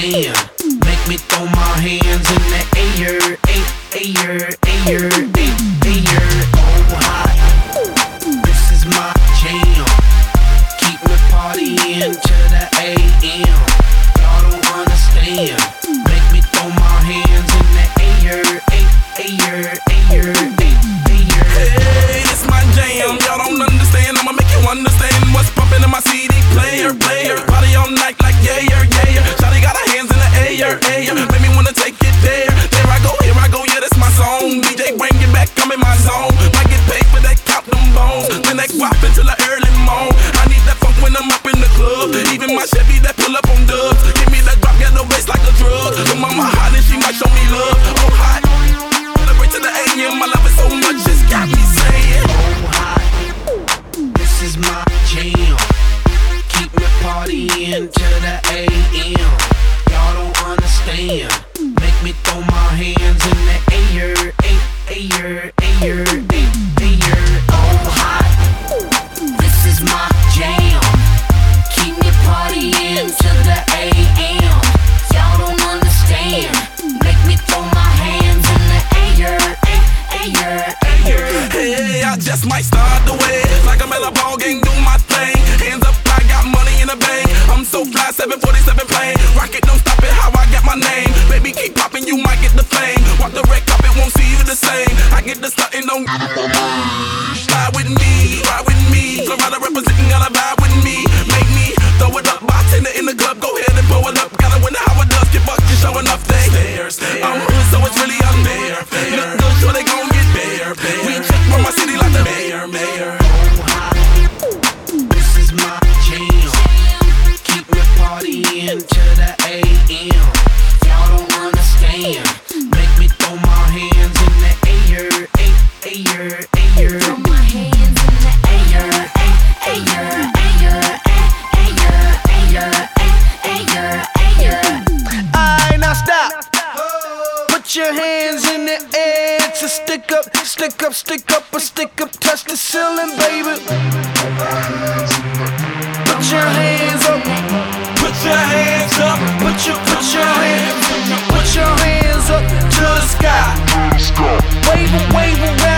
understand. Make me throw my hands in the air, air, air, air. Oh, hot. This is my jam. Keep me partying to the AM. Y'all don't understand. Make me throw my hands in the air, air, air, air. Hey, it's my jam. Y'all don't understand. I'ma make you understand what's pumping in my CD player. Party all night like yeah. Shawty got her hands in the air. Make me wanna take it there. There I go, here I go. Yeah, that's my song. DJ, bring it back. I'm in my zone. Might get paid for that, count them bones. Then that guap until the early morn. I need that funk when I'm up in the club. Even my Chevy that pull up on dubs. Give me that drop, got no bass like a drug. So mama hot and she might show me love. Oh, hot. Celebrate to the AM. I love it so much, it's got me saying. Oh, hot. This is my jam. Keep me partying to the AM. Y'all don't understand. Make me throw my hands in the air, air, air, air. Oh, hot. This is my jam. Keep me partying to the AM. Y'all don't understand. Make me throw my hands in the air, air, air. Hey, I just might start the way. Like I'm at a ball game, do my thing. Hands up, I got money in the bank. I'm so fly, 747 plane. Rocket, don't stop it, how I got my name. Baby, keep popping, you might get the fame. Walk the red carpet, won't see you the same. I get the stuntin', don't slide with me, ride with me. Florida representing, gotta vibe with me. Make me throw it up, bartender in the club. Go ahead and blow it up. Gotta win how it does, get bucked, you show enough day. I'm hood, so it's really up there. Look good, sure they gon' get there. We check from my city like the mayor. Oh, hot. This is my jam. Keep me partying to the AM. Y'all don't understand. Make me throw my hands in the air, air, air. Throw my hands in the air, air, air, air, air. Alright, now stop. Put your hands in the air to stick up, or stick up, touch the ceiling, baby. Put your hands up. Put your hands up. Put your hands up to the sky. Wave 'em